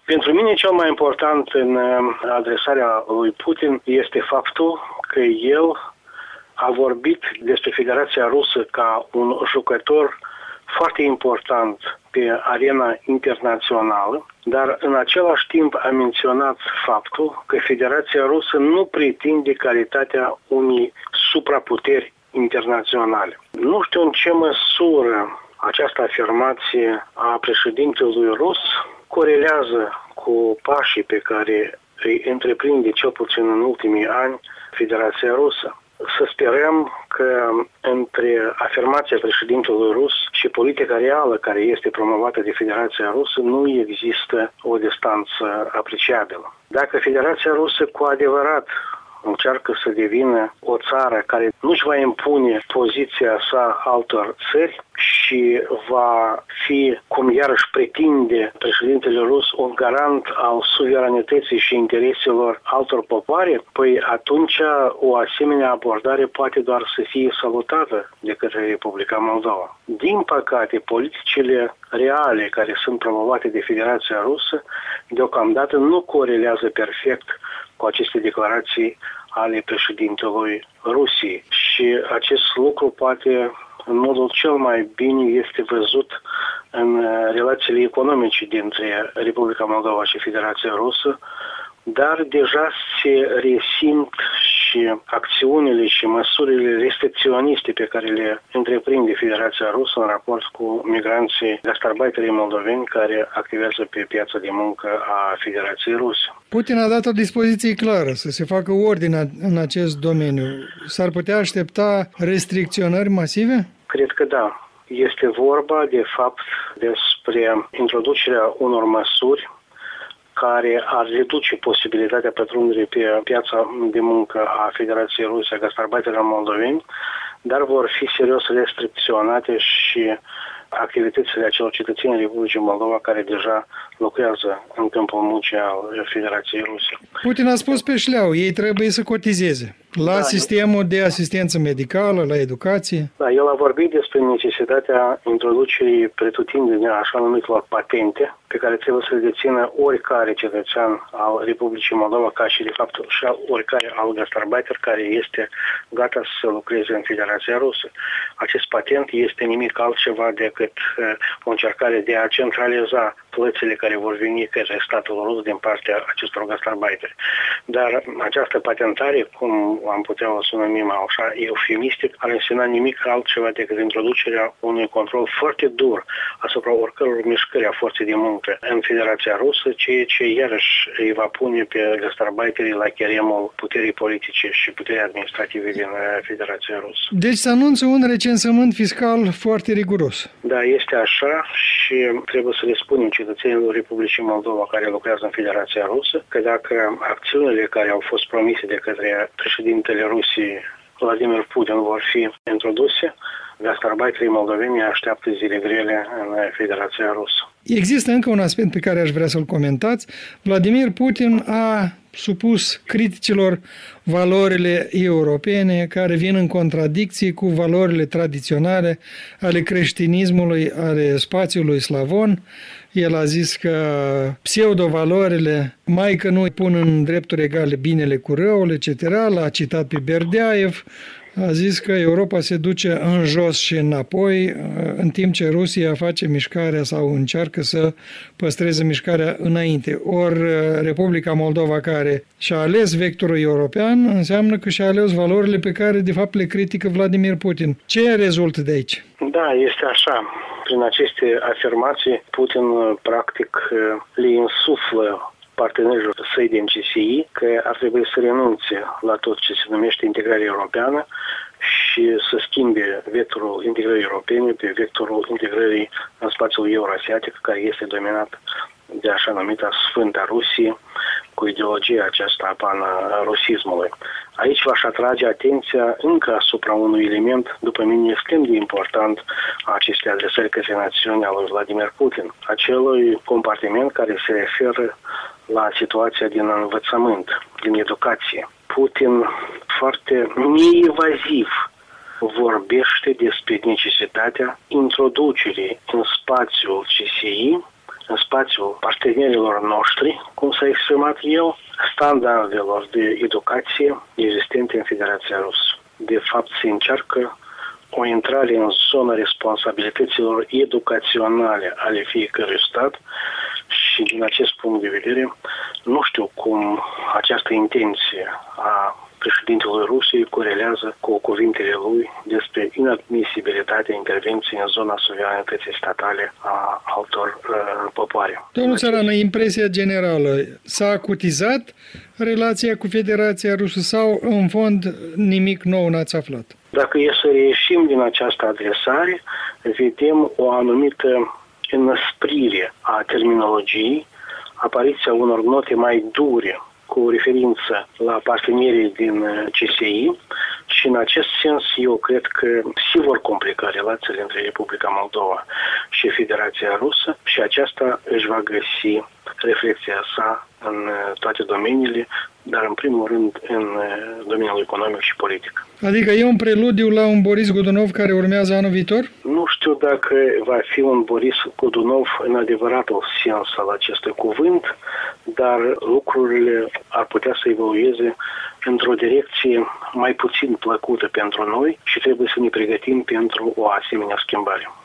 Pentru mine cel mai important în adresarea lui Putin este faptul că el a vorbit despre Federația Rusă ca un jucător foarte important pe arena internațională, dar în același timp a menționat faptul că Federația Rusă nu pretinde calitatea unei supraputeri internaționale. Nu știu în ce măsură această afirmație a președintelui rus corelează cu pașii pe care îi întreprinde cel puțin în ultimii ani Federația Rusă. Să sperăm că între afirmația președintelui rus și politica reală care este promovată de Federația Rusă nu există o distanță apreciabilă. Dacă Federația Rusă cu adevărat încearcă să devină o țară care nu-și va impune poziția sa altor țări și va fi, cum iarăși pretinde președintele rus, un garant al suveranității și intereselor altor popoare, păi atunci o asemenea abordare poate doar să fie salutată de către Republica Moldova. Din păcate, politicile reale care sunt promovate de Federația Rusă deocamdată nu corelează perfect cu aceste declarații ale președintelui Rusiei. Și acest lucru poate, în modul cel mai bine, este văzut în relațiile economice dintre Republica Moldova și Federația Rusă, dar deja se resimt și acțiunile și măsurile restricționiste pe care le întreprinde Federația Rusă în raport cu migranții gastarbeiterii moldoveni care activează pe piața de muncă a Federației Ruse. Putin a dat o dispoziție clară să se facă ordine în acest domeniu. S-ar putea aștepta restricționări masive? Cred că da. Este vorba, de fapt, despre introducerea unor măsuri care ar reduce posibilitatea pătrunderii pe piața de muncă a Federației Ruse a gastarbeiterilor moldoveni, dar vor fi serios restricționate și activitățile acelor cetățeni Republicii Moldova care deja lucrează în câmpul muncii al Federației Ruse. Putin a spus pe șleau, ei trebuie să cotizeze la sistemul de asistență medicală, la educație. Da, el a vorbit despre necesitatea introducerii pretutindeni așa numitelor patente pe care trebuie să le dețină oricare cetățean al Republicii Moldova, ca și de fapt și oricare al gastarbeiter care este gata să lucreze în Federația Rusă. Acest patent este nimic altceva decât o încercare de a centraliza plățile care vor veni către statul rus din partea acestor gastarbeiteri. Dar această patentare, cum am putea o să numim așa eufemistic, ar însemna nimic altceva decât introducerea unui control foarte dur asupra oricăror mișcări a forței de muncă în Federația Rusă, ceea ce iarăși îi va pune pe gastarbeiterii la cheremul puterii politice și puterii administrative din Federația Rusă. Deci se anunță un recensământ fiscal foarte riguros. Da, este așa și trebuie să le spunem cetățenilor Republicii Moldova care lucrează în Federația Rusă că dacă acțiunile care au fost promise de către președintele Rusiei Vladimir Putin vor fi introduse, gastarbeiterii moldoveni așteaptă zile grele în Federația Rusă. Există încă un aspect pe care aș vrea să-l comentați. Vladimir Putin a supus criticilor valorile europene care vin în contradicție cu valorile tradiționale ale creștinismului, ale spațiului slavon. El a zis că pseudo-valorile, mai că nu pun în drepturi egale binele cu răul, etc. L-a citat pe Berdeaev. A zis că Europa se duce în jos și înapoi, în timp ce Rusia face mișcarea sau încearcă să păstreze mișcarea înainte. Ori Republica Moldova, care și-a ales vectorul european, înseamnă că și-a ales valorile pe care, de fapt, le critică Vladimir Putin. Ce rezultă de aici? Da, este așa. Prin aceste afirmații, Putin, practic, le insuflă partenerilor săi din CSI că ar trebui să renunțe la tot ce se numește integrare europeană și să schimbe vectorul integrării europene pe vectorul integrării în spațiul euroasiatic, care este dominat de așa numita Sfânta Rusie, cu ideologia aceasta a pan-rusismului. Aici v-aș atrage atenția încă asupra unui element, după mine, extrem de important a acestei adresări către națiunea lui Vladimir Putin, acelui compartiment care se referă la situația din învățământ, din educație. Putin foarte neinvaziv vorbește despre necesitatea introducerii în spațiul CSI în spațiul partenerilor noștri, cum s-a exprimat el, standardelor de educație existente în Federația Rusă. De fapt, se încearcă o intrare în zona responsabilităților educaționale ale fiecărui stat și din acest punct de vedere nu știu cum această intenție a președintelui Rusiei corelează cu cuvintele lui despre inadmisibilitatea intervenției în zona suveranității statale a altor popoare. Domnul Țărană, impresia generală, s-a acutizat relația cu Federația Rusă sau în fond nimic nou n-ați aflat? Dacă e să reieșim din această adresare, vedem o anumită înăsprire a terminologiei, apariția unor note mai dure cu referință la partenerii din CSI și în acest sens eu cred că se vor complica relațiile între Republica Moldova și Federația Rusă și aceasta își va găsi reflexia sa în toate domeniile, dar în primul rând în domeniul economic și politic. Adică e un preludiu la un Boris Godunov care urmează anul viitor? Nu știu dacă va fi un Boris Godunov în adevăratul sens al acestui cuvânt, dar lucrurile ar putea să evolueze într-o direcție mai puțin plăcută pentru noi și trebuie să ne pregătim pentru o asemenea schimbare.